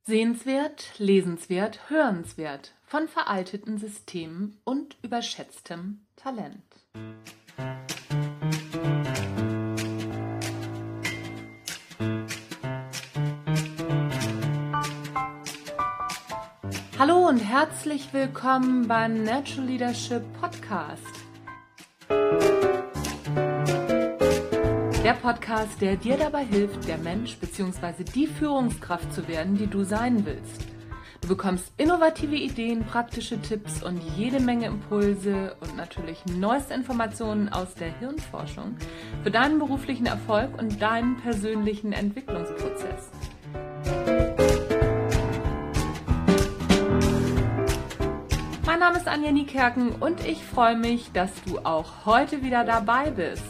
Sehenswert, lesenswert, hörenswert von veralteten Systemen und überschätztem Talent. Hallo und herzlich willkommen beim Natural Leadership Podcast. Der Podcast, der dir dabei hilft, der Mensch bzw. die Führungskraft zu werden, die du sein willst. Du bekommst innovative Ideen, praktische Tipps und jede Menge Impulse und natürlich neueste Informationen aus der Hirnforschung für deinen beruflichen Erfolg und deinen persönlichen Entwicklungsprozess. Mein Name ist Anja Niekerken und ich freue mich, dass du auch heute wieder dabei bist.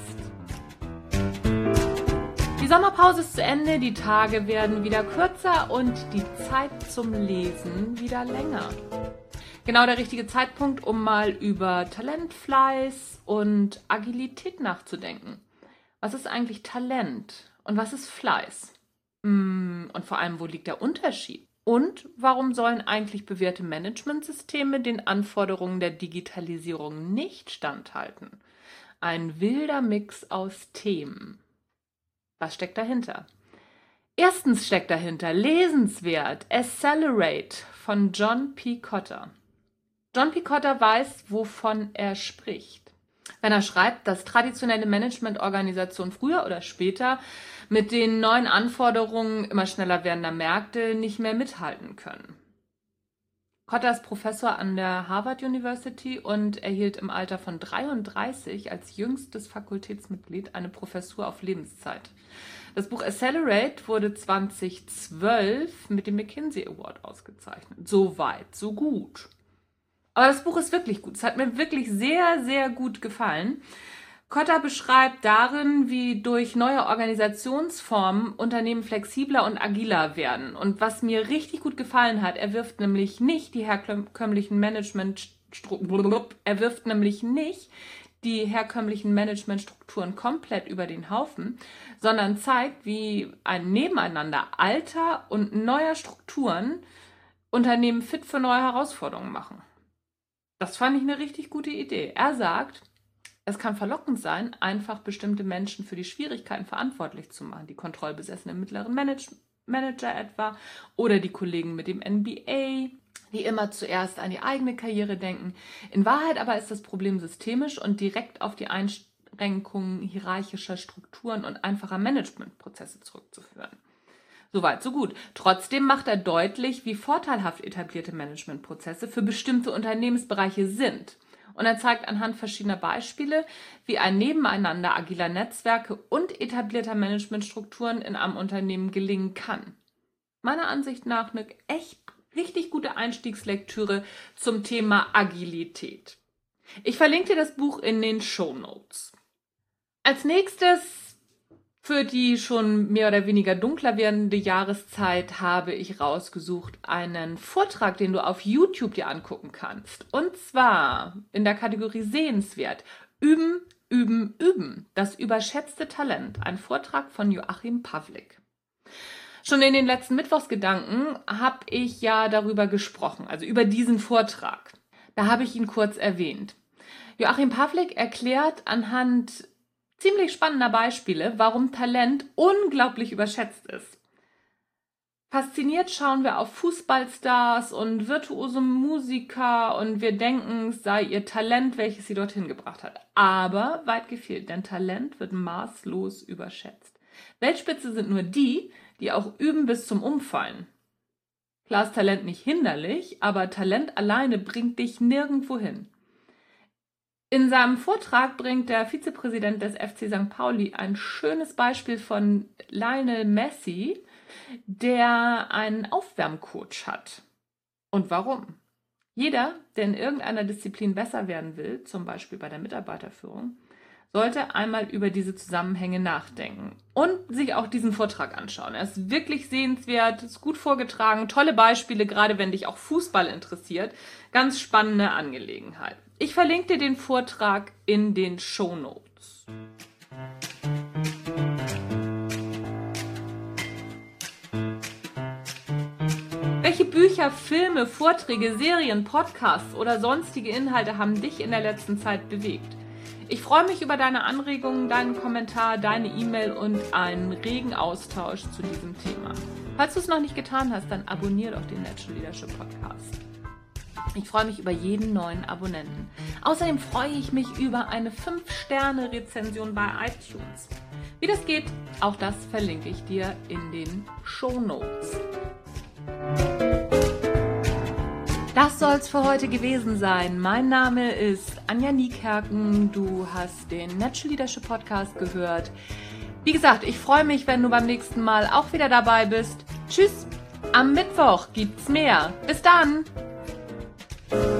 Die Sommerpause ist zu Ende, die Tage werden wieder kürzer und die Zeit zum Lesen wieder länger. Genau der richtige Zeitpunkt, um mal über Talent, Fleiß und Agilität nachzudenken. Was ist eigentlich Talent und was ist Fleiß? Und vor allem, wo liegt der Unterschied? Und warum sollen eigentlich bewährte Managementsysteme den Anforderungen der Digitalisierung nicht standhalten? Ein wilder Mix aus Themen. Was steckt dahinter? Erstens steckt dahinter lesenswert Accelerate von John P. Kotter. John P. Kotter weiß, wovon er spricht. Wenn er schreibt, dass traditionelle Managementorganisationen früher oder später mit den neuen Anforderungen immer schneller werdender Märkte nicht mehr mithalten können. Kotter ist Professor an der Harvard University und erhielt im Alter von 33 als jüngstes Fakultätsmitglied eine Professur auf Lebenszeit. Das Buch Accelerate wurde 2012 mit dem McKinsey Award ausgezeichnet. So weit, so gut. Aber das Buch ist wirklich gut. Es hat mir wirklich sehr, sehr gut gefallen. Kotter beschreibt darin, wie durch neue Organisationsformen Unternehmen flexibler und agiler werden. Und was mir richtig gut gefallen hat, er wirft nämlich nicht die herkömmlichen Managementstrukturen komplett über den Haufen, sondern zeigt, wie ein Nebeneinander alter und neuer Strukturen Unternehmen fit für neue Herausforderungen machen. Das fand ich eine richtig gute Idee. Er sagt, es kann verlockend sein, einfach bestimmte Menschen für die Schwierigkeiten verantwortlich zu machen. Die kontrollbesessenen mittleren Manager etwa oder die Kollegen mit dem MBA, die immer zuerst an die eigene Karriere denken. In Wahrheit aber ist das Problem systemisch und direkt auf die Einschränkungen hierarchischer Strukturen und einfacher Managementprozesse zurückzuführen. Soweit, so gut. Trotzdem macht er deutlich, wie vorteilhaft etablierte Managementprozesse für bestimmte Unternehmensbereiche sind. Und er zeigt anhand verschiedener Beispiele, wie ein Nebeneinander agiler Netzwerke und etablierter Managementstrukturen in einem Unternehmen gelingen kann. Meiner Ansicht nach eine echt richtig gute Einstiegslektüre zum Thema Agilität. Ich verlinke dir das Buch in den Shownotes. Als nächstes, für die schon mehr oder weniger dunkler werdende Jahreszeit, habe ich rausgesucht einen Vortrag, den du auf YouTube dir angucken kannst. Und zwar in der Kategorie Sehenswert. Üben, üben, üben. Das überschätzte Talent. Ein Vortrag von Joachim Pawlik. Schon in den letzten Mittwochsgedanken habe ich ja darüber gesprochen, also über diesen Vortrag. Da habe ich ihn kurz erwähnt. Joachim Pawlik erklärt anhand ziemlich spannender Beispiele, warum Talent unglaublich überschätzt ist. Fasziniert schauen wir auf Fußballstars und virtuose Musiker und wir denken, es sei ihr Talent, welches sie dorthin gebracht hat. Aber weit gefehlt, denn Talent wird maßlos überschätzt. Weltspitze sind nur die, die auch üben bis zum Umfallen. Klar ist Talent nicht hinderlich, aber Talent alleine bringt dich nirgendwo hin. In seinem Vortrag bringt der Vizepräsident des FC St. Pauli ein schönes Beispiel von Lionel Messi, der einen Aufwärmcoach hat. Und warum? Jeder, der in irgendeiner Disziplin besser werden will, zum Beispiel bei der Mitarbeiterführung, sollte einmal über diese Zusammenhänge nachdenken und sich auch diesen Vortrag anschauen. Er ist wirklich sehenswert, ist gut vorgetragen, tolle Beispiele, gerade wenn dich auch Fußball interessiert. Ganz spannende Angelegenheit. Ich verlinke dir den Vortrag in den Shownotes. Bücher, Filme, Vorträge, Serien, Podcasts oder sonstige Inhalte haben dich in der letzten Zeit bewegt? Ich freue mich über deine Anregungen, deinen Kommentar, deine E-Mail und einen regen Austausch zu diesem Thema. Falls du es noch nicht getan hast, dann abonniere doch den Natural Leadership Podcast. Ich freue mich über jeden neuen Abonnenten. Außerdem freue ich mich über eine 5-Sterne-Rezension bei iTunes. Wie das geht, auch das verlinke ich dir in den Shownotes. Das soll's für heute gewesen sein. Mein Name ist Anja Niekerken. Du hast den Natural Leadership Podcast gehört. Wie gesagt, ich freue mich, wenn du beim nächsten Mal auch wieder dabei bist. Tschüss, am Mittwoch gibt's mehr. Bis dann!